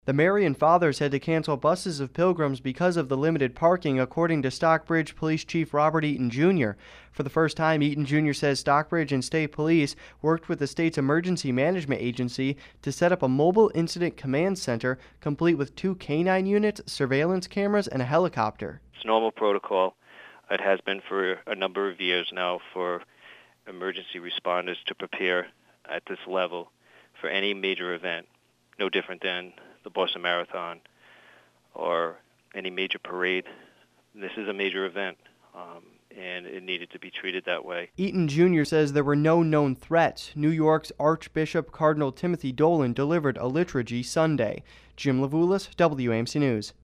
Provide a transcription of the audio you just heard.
The Marian Fathers had to cancel buses of pilgrims because of the limited parking, according to Stockbridge Police Chief Robert Eaton Jr. For the first time, Eaton Jr. says Stockbridge and State Police worked with the state's emergency management agency to set up a mobile incident command center, complete with 2 canine units, surveillance cameras, and a helicopter. It's normal protocol. It has been for a number of years now for emergency responders to prepare at this level for any major event, no different than the Boston Marathon or any major parade. This is a major event, and it needed to be treated that way. Eaton Jr. says there were no known threats. New York's Archbishop Cardinal Timothy Dolan delivered a liturgy Sunday. Jim Levulis, WAMC News.